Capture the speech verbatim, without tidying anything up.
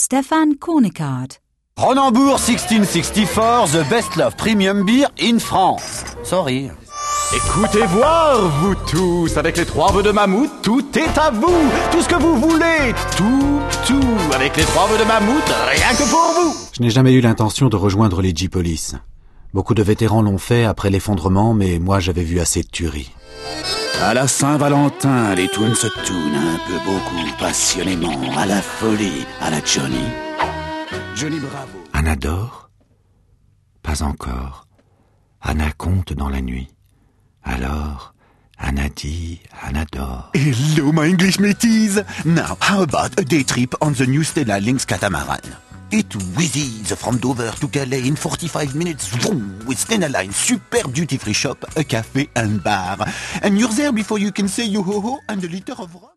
Stefan Kornikard. Kronenbourg sixteen sixty-four, the best love premium beer in France. Sorry. Écoutez voir, vous tous, avec les trois vœux de mammouth, tout est à vous. Tout ce que vous voulez, tout, tout. Avec les trois vœux de mammouth, rien que pour vous. Je n'ai jamais eu l'intention de rejoindre les J-Police. Beaucoup de vétérans l'ont fait après l'effondrement, mais moi j'avais vu assez de tueries. À la Saint-Valentin, les toons se tournent un peu beaucoup, passionnément, à la folie, à la Johnny. Johnny Bravo. Anna dort ? Pas encore. Anna compte dans la nuit. Alors, Anna dit, Anna dort. Hello, my English mateys! Now, how about a day trip on the new Stella Lynx catamaran? It whizzes from Dover to Calais in forty-five minutes, vroom, with Stena Line, super duty-free shop, a cafe and bar. And you're there before you can say yo-ho-ho and a liter of rum.